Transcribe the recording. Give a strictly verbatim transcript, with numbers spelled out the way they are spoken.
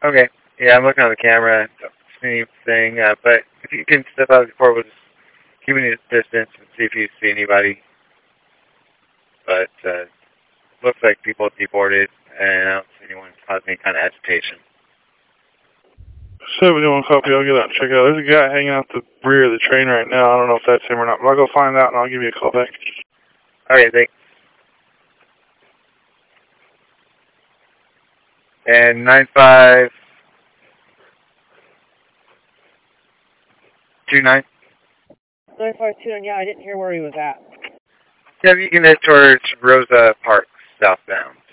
Okay. Yeah, I'm looking on the camera. Don't see anything. Uh, but if you can step out of the port, we'll just keep a distance and see if you see anybody. But uh, looks like people deported, and I don't see anyone causing any kind of agitation. seventy-one copy, I'll get out and check it out. There's a guy hanging out the rear of the train right now. I don't know if that's him or not, but I'll go find out and I'll give you a call back. Okay, thanks. And nine five two nine. nine five two nine, yeah, I didn't hear where he was at. Yeah, you can head towards Rosa Park, southbound.